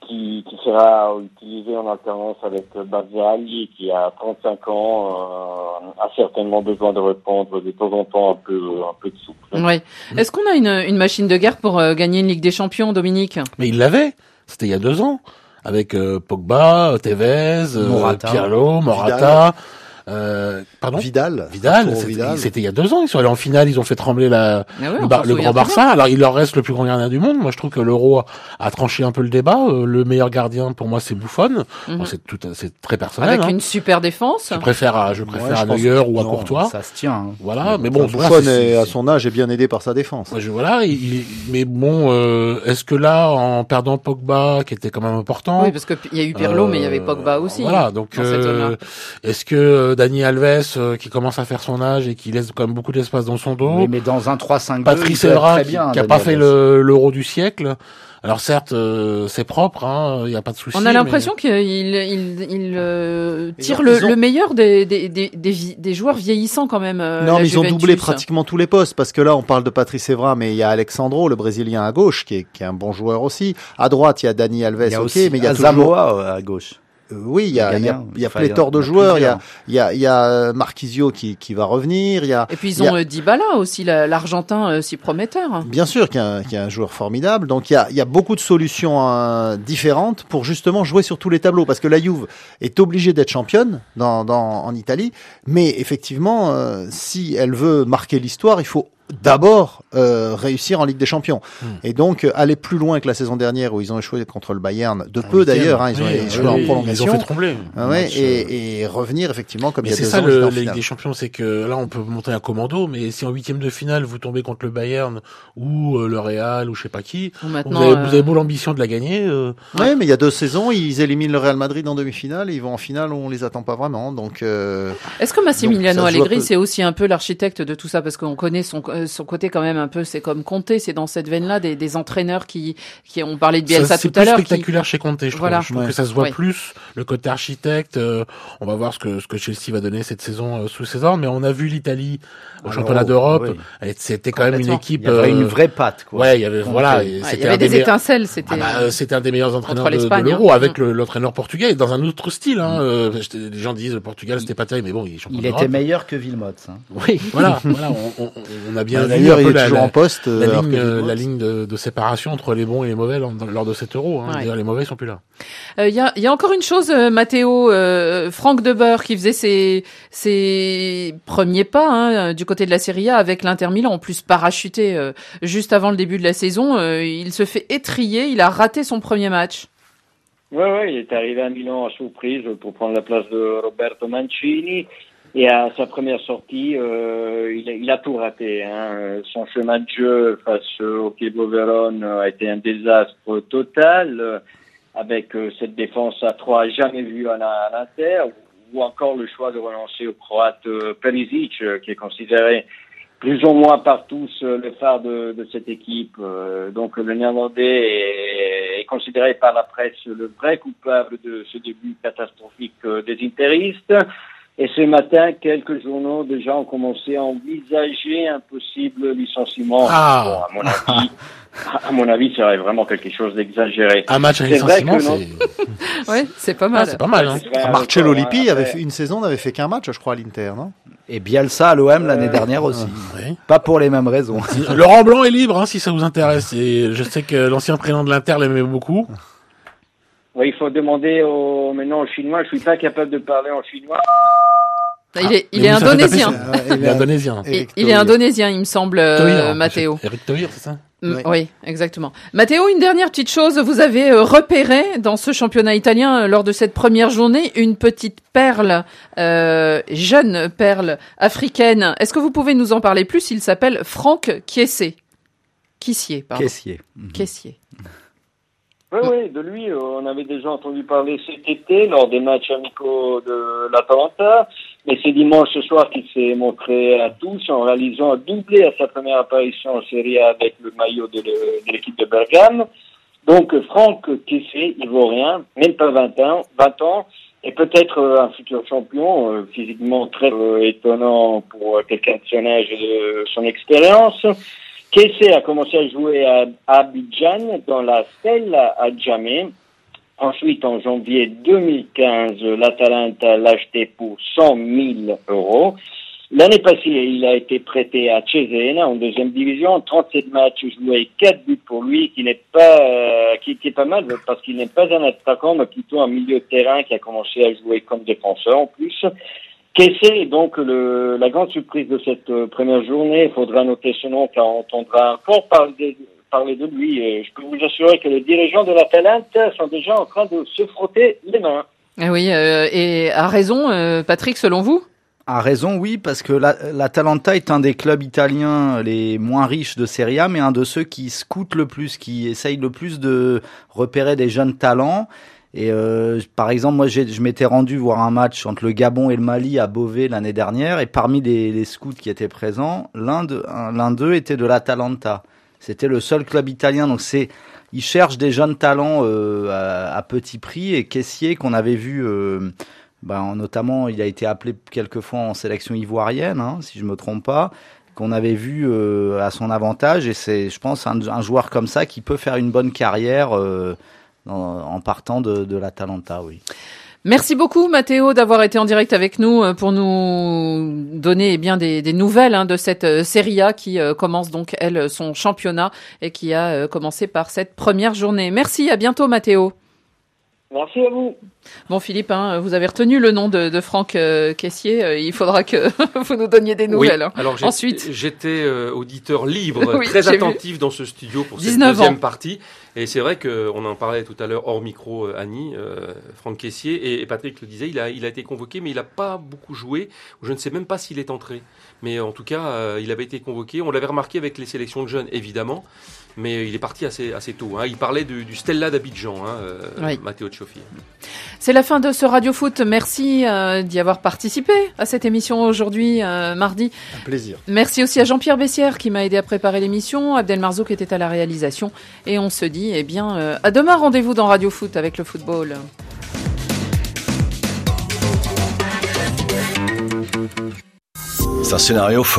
qui sera utilisé en alternance avec Barzagli, qui a 35 ans, a certainement besoin de répondre de temps en temps un peu de souple.
Oui. Est-ce qu'on a une machine de guerre pour gagner une Ligue des Champions, Dominique?
Mais il l'avait. C'était il y a 2 ans. Avec Pogba, Tevez, Pirlo, Morata. Vidal. C'était il y a 2 ans. Ils sont allés en finale. Ils ont fait trembler le grand Barça. Alors il leur reste le plus grand gardien du monde. Moi, je trouve que l'Euro a tranché un peu le débat. Le meilleur gardien pour moi, c'est Buffon. Bon, c'est très personnel.
Avec une super défense.
Je préfère à Neuer ou à Courtois.
Ça se tient. Hein.
Voilà. Mais bon,
Buffon à son âge est bien aidé par sa défense.
Mais bon, est-ce que là, en perdant Pogba, qui était quand même important.
Oui, parce que il y a eu Pirlo, mais il y avait Pogba aussi.
Voilà. Donc, est-ce que Dani Alves, qui commence à faire son âge et qui laisse quand même beaucoup d'espace dans son dos.
Oui, mais dans un 3-5-2,
Patrice Evra, qui a pas fait l'Euro du siècle. Alors certes, c'est propre, il y a pas de souci.
On a l'impression qu'il tire le meilleur des joueurs vieillissants quand même.
Non, mais ils ont doublé pratiquement tous les postes, parce que là, on parle de Patrice Evra, mais il y a Alexandro, le Brésilien à gauche, qui est un bon joueur aussi. À droite, il y a Dani Alves, mais il y a
Asamoah à gauche.
Oui, il y a pléthore de joueurs. Il y a Marquisio qui va revenir.
Et puis ils ont Dybala aussi, l'Argentin si prometteur.
Bien sûr, qui est un joueur formidable. Donc il y a beaucoup de solutions différentes pour justement jouer sur tous les tableaux. Parce que la Juve est obligée d'être championne en Italie, mais effectivement, si elle veut marquer l'histoire, il faut d'abord réussir en Ligue des Champions. Et donc aller plus loin que la saison dernière où ils ont échoué contre le Bayern de peu d'ailleurs, ils ont échoué en prolongation.
Ils ont fait trembler.
Et revenir effectivement comme il y a 2 ans.
C'est ça la Ligue des Champions, c'est que là on peut monter un commando, mais si en 8e de finale vous tombez contre le Bayern ou le Real ou je sais pas qui, vous avez beau l'ambition de la gagner.
Oui, mais il y a 2 saisons, ils éliminent le Real Madrid en demi-finale, et ils vont en finale où on les attend pas vraiment. Donc
est-ce que Massimiliano Allegri c'est aussi un peu l'architecte de tout ça, parce qu'on connaît son côté quand même un peu, c'est comme Conte, c'est dans cette veine-là des entraîneurs qui ont parlé de Bielsa tout à l'heure.
C'est plus spectaculaire chez Conte, je trouve. Je trouve que ça se voit plus, le côté architecte. On va voir ce que Chelsea va donner cette saison sous ses ordres, mais on a vu l'Italie au championnat d'Europe. Oui. C'était quand même une équipe.
Il y avait une vraie patte, quoi.
Ouais, il y avait,
il y avait des étincelles,
c'était un des meilleurs entraîneurs de l'Euro, avec l'entraîneur portugais, dans un autre style, Les gens disent le Portugal, c'était pas terrible, mais bon,
il était meilleur que Wilmots,
Oui, voilà, on a bien vu
d'ailleurs, il est toujours en poste.
La ligne de séparation entre les bons et les mauvais lors de cet Euro. D'ailleurs, les mauvais sont plus là.
Il y a encore une chose, Matteo, Franck de Boer qui faisait ses premiers pas du côté de la Serie A avec l'Inter Milan, en plus parachuté juste avant le début de la saison. Il se fait étriller, il a raté son premier match.
Oui, il est arrivé à Milan à surprise pour prendre la place de Roberto Mancini. Et à sa première sortie, il a tout raté. Son chemin de jeu face au Chievo Vérone a été un désastre total, avec cette défense à 3 jamais vue à l'Inter, ou encore le choix de relancer au Croate Perisic, qui est considéré plus ou moins par tous le phare de cette équipe. Donc le Néerlandais est considéré par la presse le vrai coupable de ce début catastrophique des interistes. Et ce matin, quelques journaux déjà ont commencé à envisager un possible licenciement. Bon, à mon avis, ça serait vraiment quelque chose d'exagéré.
Un match à licenciement,
ouais, c'est pas mal.
C'est pas mal,
Marcello Lippi avait fait une saison, n'avait fait qu'un match, je crois, à l'Inter, non?
Et Bielsa à l'OM l'année dernière aussi. Pas pour les mêmes raisons.
Laurent Blanc est libre, si ça vous intéresse. Et je sais que l'ancien président de l'Inter l'aimait beaucoup.
Oui, il faut demander maintenant aux Chinois. Je suis pas capable de parler en chinois.
Il est indonésien.
Il est indonésien.
Il est indonésien, il me semble, Matteo.
Eric Thohir, c'est ça?
Oui, exactement. Matteo, une dernière petite chose. Vous avez repéré dans ce championnat italien, lors de cette première journée, une petite perle, jeune perle africaine. Est-ce que vous pouvez nous en parler plus? Il s'appelle Franck Kessié. Caissier.
Oui, de lui, on avait déjà entendu parler cet été lors des matchs amicaux de l'Atalanta, mais c'est dimanche ce soir qu'il s'est montré à tous en réalisant un doublé à sa première apparition en Serie A avec le maillot de l'équipe de Bergame. Donc Franck Kessié, ivoirien, même pas 20 ans, et peut-être un futur champion, physiquement très étonnant pour quelqu'un de son âge et de son expérience. Kessié a commencé à jouer à Abidjan dans la Stella Adjamé Ensuite, en janvier 2015, l'Atalanta l'a acheté pour 100 000 euros. L'année passée, il a été prêté à Cesena en deuxième division, 37 matchs joués, 4 buts pour lui, qui est pas mal parce qu'il n'est pas un attaquant, mais plutôt un milieu de terrain qui a commencé à jouer comme défenseur en plus. Kessié est donc la grande surprise de cette première journée. Il faudra noter ce nom car on entendra encore parler de lui. Je peux vous assurer que les dirigeants de l'Atalanta sont déjà en train de se frotter les mains.
Ah oui, et a raison, Patrick, selon vous?
A raison, oui, parce que l'Atalanta est un des clubs italiens les moins riches de Serie A, mais un de ceux qui scoutent le plus, qui essayent le plus de repérer des jeunes talents. Et par exemple, moi, je m'étais rendu voir un match entre le Gabon et le Mali à Beauvais l'année dernière, et parmi les scouts qui étaient présents, l'un d'eux était de l'Atalanta. C'était le seul club italien, donc ils cherchent des jeunes talents à petit prix, et Kessié qu'on avait vu. Notamment, il a été appelé quelques fois en sélection ivoirienne, si je me trompe pas, qu'on avait vu à son avantage, et c'est, je pense, un joueur comme ça qui peut faire une bonne carrière en partant de l'Atalanta, oui.
Merci beaucoup, Matteo, d'avoir été en direct avec nous pour nous donner des nouvelles de cette Serie A qui commence donc, elle, son championnat et qui a commencé par cette première journée. Merci, à bientôt, Matteo.
Merci à vous.
Bon, Philippe, vous avez retenu le nom de Franck Kessié. Il faudra que vous nous donniez des nouvelles.
Oui. Alors,
ensuite,
j'étais auditeur libre, oui, très attentif dans ce studio pour cette deuxième partie. Et c'est vrai qu'on en parlait tout à l'heure hors micro, Annie, Franck Kessié, et Patrick le disait, il a été convoqué, mais il n'a pas beaucoup joué. Je ne sais même pas s'il est entré. Mais en tout cas, il avait été convoqué. On l'avait remarqué avec les sélections de jeunes, évidemment. Mais il est parti assez tôt. Il parlait du Stella d'Abidjan, oui. Matteo Cioffi.
C'est la fin de ce Radio Foot. Merci d'y avoir participé à cette émission aujourd'hui, mardi.
Un plaisir.
Merci aussi à Jean-Pierre Bessières qui m'a aidé à préparer l'émission, Abdel Marzouk qui était à la réalisation. Et on se dit, à demain, rendez-vous dans Radio Foot avec le football.
C'est un scénario fort.